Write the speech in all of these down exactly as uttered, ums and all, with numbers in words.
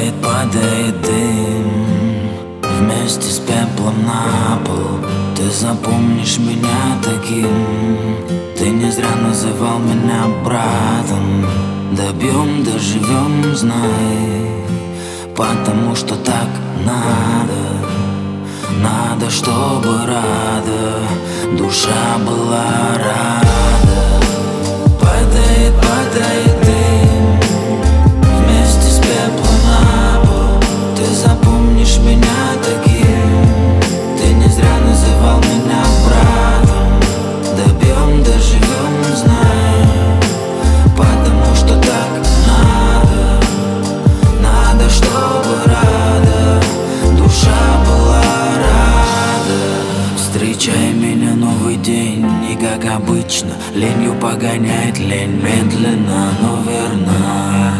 Падает, падает дым вместе с пеплом на пол. Ты запомнишь меня таким. Ты не зря называл меня братом. Добьем, доживем, знай, потому что так надо. Надо, чтобы рада душа была рада. Падает, падает дым вместе с пеплом на пол. Ты запомнишь меня таким. Ты не зря называл меня братом. Добьем, доживем, знай, потому что так надо. Надо, чтобы рада душа была рада. Встречай меня новый день, и как обычно ленью погоняет лень. Медленно, но верно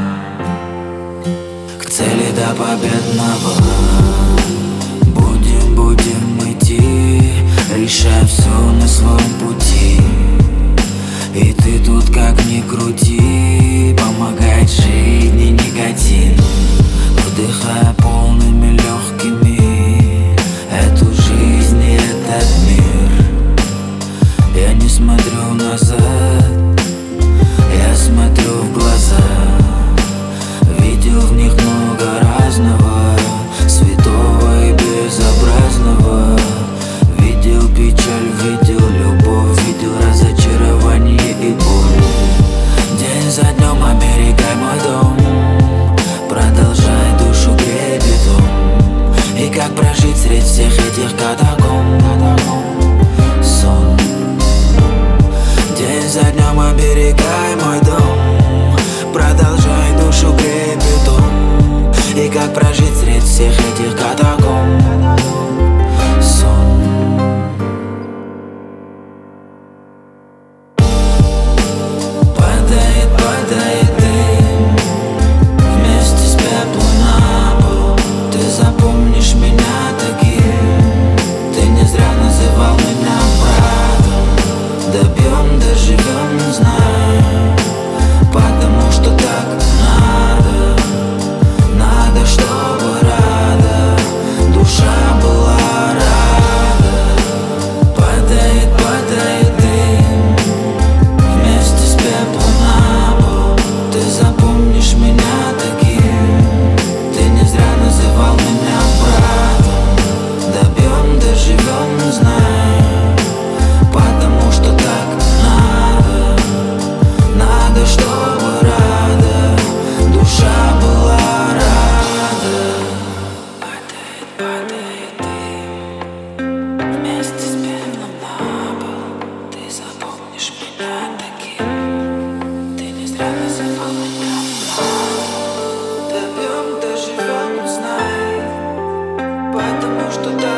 к цели до победного. Будем, будем идти, решая все на своем пути. И ты тут как ни крути, помогает жизни никотин. Вдыхая полными легкими эту жизнь и этот мир. Я не смотрю назад, я смотрю в глаза. Видел в них много разного, святого и безобразного. Видел печаль, видел любовь, видел разочарование и боль. День за днем оберегай мой дом, продолжай душу греть бетон. И как прожить среди всех этих катакомб? Сон. День за днем оберегай мой дом, продолжай душу греть бетон. И как прожить среди всех этих катакомб? Сон. Падает, падает дым вместе с пеплом на пол. Ты запомнишь меня таким. Ты не зря называл меня братом. Добьем, доживем, знай, потому что так надо. Надо, чтобы рада душа была рада. Падает, падает дым вместе с пеплом на пол. Ты запомнишь меня таким. Ты не зря называл меня братом. Добьем, доживем, знай, потому что так надо. Надо, чтобы рада душа была рада. Падает, падает дым вместе с пеплом на пол. Ты запомнишь меня таким. Ты не зря называл меня братом. Добьем, доживем, знай, потому что так